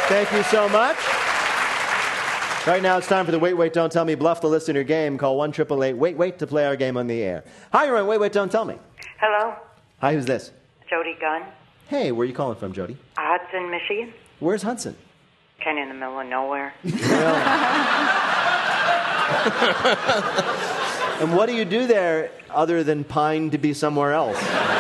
Thank you so much. Right now it's time for the Wait, Wait, Don't Tell Me Bluff the Listener game. Call 1-888-WAIT-WAIT to play our game on the air. Hi, you're on Wait, Wait, Don't Tell Me. Hello, Hi, who's this? Jody Gunn, Hey, where are you calling from, Jody? Hudson, Michigan. Where's Hudson? Kind of in the middle of nowhere. And what do you do there other than pine to be somewhere else?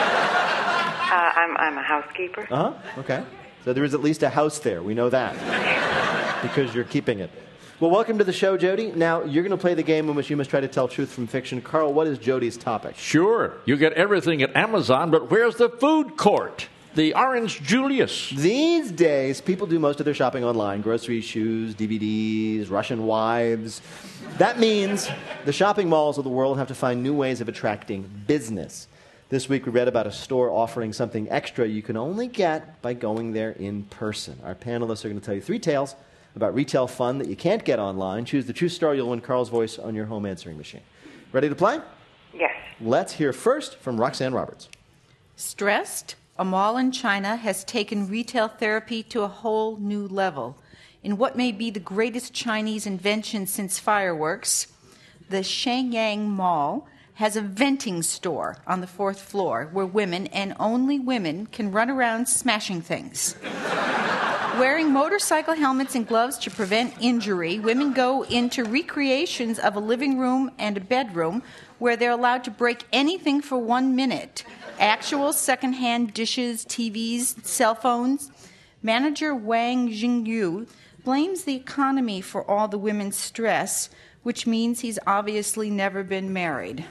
I'm a housekeeper. Uh-huh, okay. So there is at least a house there. We know that. Because you're keeping it. Well, welcome to the show, Jody. Now, you're going to play the game in which you must try to tell truth from fiction. Carl, what is Jody's topic? Sure. You get everything at Amazon, but where's the food court? The Orange Julius. These days, people do most of their shopping online. Groceries, shoes, DVDs, Russian wives. That means the shopping malls of the world have to find new ways of attracting business. This week, we read about a store offering something extra you can only get by going there in person. Our panelists are going to tell you 3 tales about retail fun that you can't get online. Choose the true story. You'll win Carl's voice on your home answering machine. Ready to play? Yes. Let's hear first from Roxanne Roberts. Stressed, a mall in China has taken retail therapy to a whole new level. In what may be the greatest Chinese invention since fireworks, the Shenyang Mall has a venting store on the 4th floor where women, and only women, can run around smashing things. Wearing motorcycle helmets and gloves to prevent injury, women go into recreations of a living room and a bedroom where they're allowed to break anything for 1 minute. Actual secondhand dishes, TVs, cell phones. Manager Wang Jingyu blames the economy for all the women's stress, which means he's obviously never been married.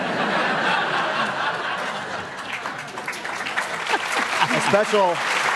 A special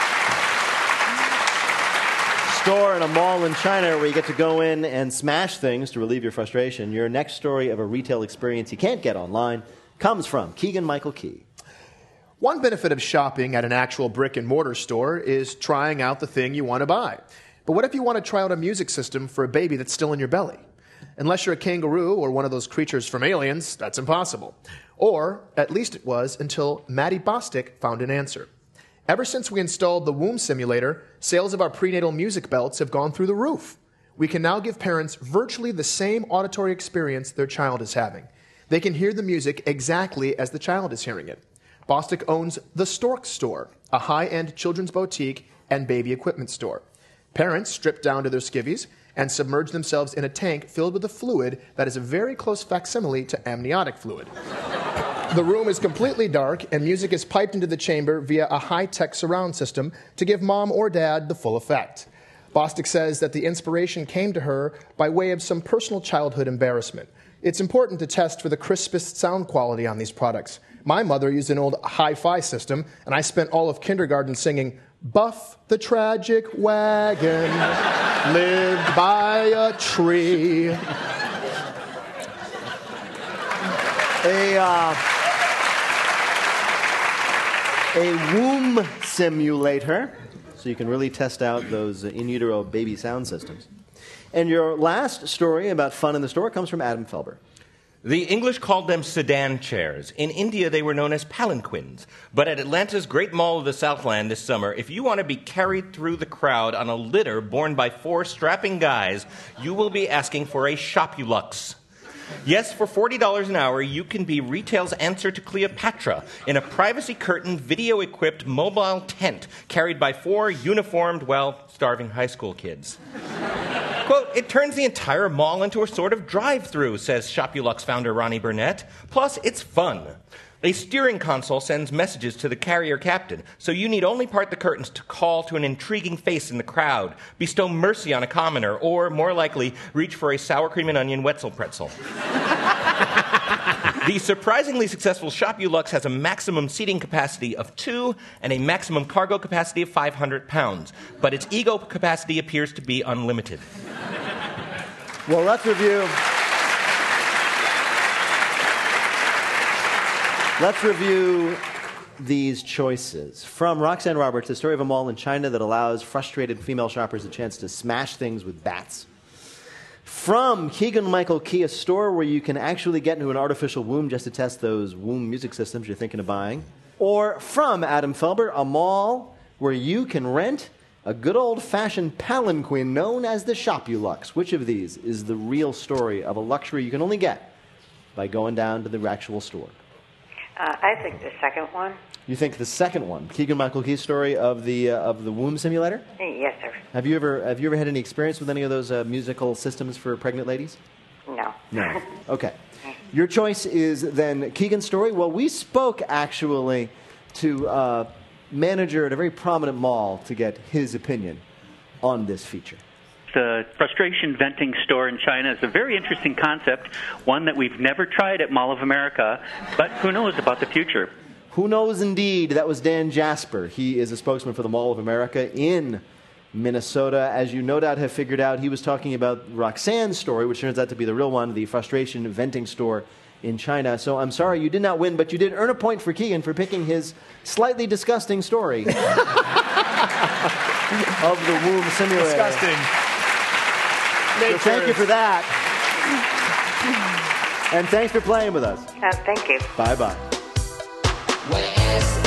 store in a mall in China where you get to go in and smash things to relieve your frustration. Your next story of a retail experience you can't get online comes from Keegan-Michael Key. One benefit of shopping at an actual brick-and-mortar store is trying out the thing you want to buy. But what if you want to try out a music system for a baby that's still in your belly? Unless you're a kangaroo or one of those creatures from Aliens, that's impossible. Or, at least it was until Maddie Bostic found an answer. Ever since we installed the womb simulator, sales of our prenatal music belts have gone through the roof. We can now give parents virtually the same auditory experience their child is having. They can hear the music exactly as the child is hearing it. Bostic owns the Stork Store, a high-end children's boutique and baby equipment store. Parents strip down to their skivvies and submerge themselves in a tank filled with a fluid that is a very close facsimile to amniotic fluid. The room is completely dark, and music is piped into the chamber via a high-tech surround system to give mom or dad the full effect. Bostic says that the inspiration came to her by way of some personal childhood embarrassment. It's important to test for the crispest sound quality on these products. My mother used an old hi-fi system, and I spent all of kindergarten singing, "Buff the tragic wagon lived by a tree." A womb simulator, so you can really test out those in utero baby sound systems. And your last story about fun in the store comes from Adam Felber. The English called them sedan chairs. In India, they were known as palanquins. But at Atlanta's Great Mall of the Southland this summer, if you want to be carried through the crowd on a litter borne by 4 strapping guys, you will be asking for a Shopulux. Yes, for $40 an hour, you can be retail's answer to Cleopatra in a privacy-curtained, video-equipped mobile tent carried by 4 uniformed, starving high school kids. Quote, "It turns the entire mall into a sort of drive-through," says Shopulux founder Ronnie Burnett. "Plus, it's fun. A steering console sends messages to the carrier captain, so you need only part the curtains to call to an intriguing face in the crowd, bestow mercy on a commoner, or, more likely, reach for a sour cream and onion Wetzel pretzel." The surprisingly successful Shopulux has a maximum seating capacity of 2 and a maximum cargo capacity of 500 pounds, but its ego capacity appears to be unlimited. Well, let's review these choices. From Roxanne Roberts, the story of a mall in China that allows frustrated female shoppers a chance to smash things with bats. From Keegan-Michael Key, a store where you can actually get into an artificial womb just to test those womb music systems you're thinking of buying. Or from Adam Felber, a mall where you can rent a good old-fashioned palanquin known as the Shopulux. Which of these is the real story of a luxury you can only get by going down to the actual store? I think the second one. You think the second one, Keegan-Michael Key's story of the womb simulator? Yes, sir. Have you ever had any experience with any of those musical systems for pregnant ladies? No. No. Okay. Your choice is then Keegan's story. Well, we spoke actually to a manager at a very prominent mall to get his opinion on this feature. The frustration venting store in China is a very interesting concept, one that we've never tried at Mall of America, but who knows about the future. Who knows indeed? That was Dan Jasper. He is a spokesman for the Mall of America in Minnesota. As you no doubt have figured out, he was talking about Roxanne's story, which turns out to be the real one, the frustration venting store in China. So I'm sorry you did not win, but you did earn a point for Keegan for picking his slightly disgusting story of the womb simulator. Disgusting. So thank you for that. And thanks for playing with us. Thank you. Bye-bye. Where's